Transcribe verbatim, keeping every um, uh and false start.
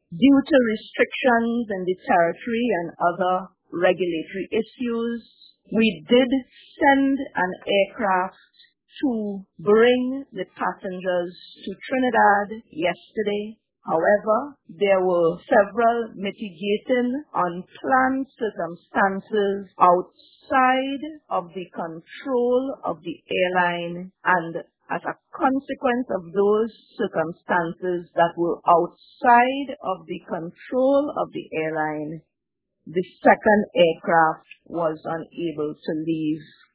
Due to restrictions in the territory and other regulatory issues, we did send an aircraft to bring the passengers to Trinidad yesterday. However, there were several mitigating unplanned circumstances outside of the control of the airline, and as a consequence of those circumstances that were outside of the control of the airline, the second aircraft was unable to leave